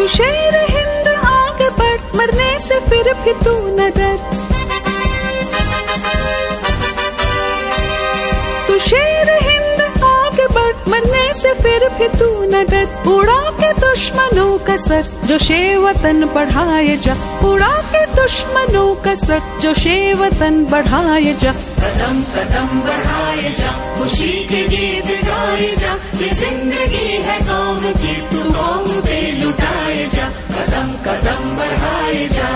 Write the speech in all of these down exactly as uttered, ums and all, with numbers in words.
तू शेर हिंद आगे बढ़, मरने से फिर भी तू न डर। तू शेर हिंद आगे बढ़, मरने से फिर भी तू न डर। उड़ा के दुश्मनों का सर, जो शे वतन बढ़ाए जा। उड़ा के दुश्मनों का सर, जो शे वतन बढ़ाए जा। कदम कदम बढ़ाए जा, खुशी के गीत गाए जा। ये जिंदगी है कौम की, तू कौम पे लुटाए जा। कदम कदम बढ़ाए जा।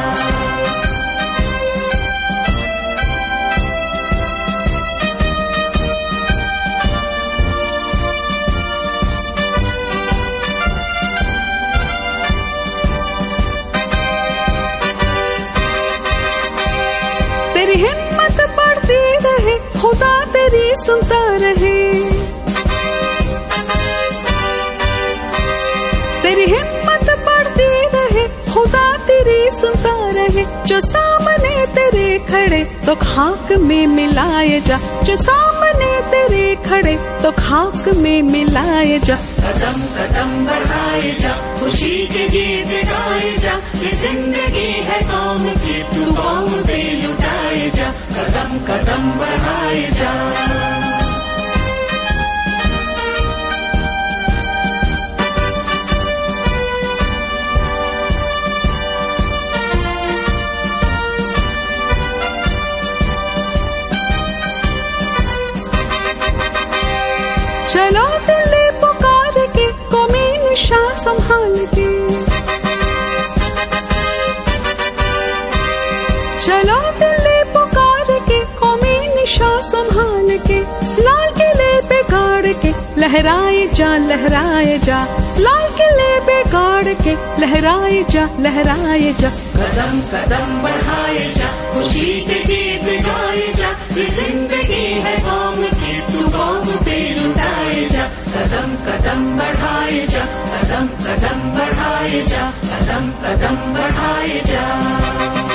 तेरी हिम्मत बढ़ती रहे, खुदा तेरी सुनता रहे। तेरी हिम्मत बढ़ती रहे, खुदा तेरी सुनता रहे। जो सामने तेरे खड़े तो खाक में मिलाए जा। जो सामने तेरे खड़े तो खाक में मिलाए जा। कदम कदम बढ़ाए जा, खुशी के गीत गाए जा। ये जिंदगी है कौम की, तू कौम पे लुटाए जा। कदम कदम बढ़ाए जा। चलो दिल्ली पुकार के, कौमी निशान संभाल के। चलो दिल्ली पुकार के, कौमी निशान संभाल के। लाल किले पे गाड़ के, लहराए जा लहराए जा। लाल किले पे गाड़ के, लहराए जा लहराए जा। कदम कदम बढ़ाए जा, खुशी के गीत गाए जा। ये जिंदगी है कौम की, तू कौम पे लुटाए जा। कदम कदम बढ़ाए जा, कदम कदम बढ़ाए जा। कदम कदम बढ़ाए जा।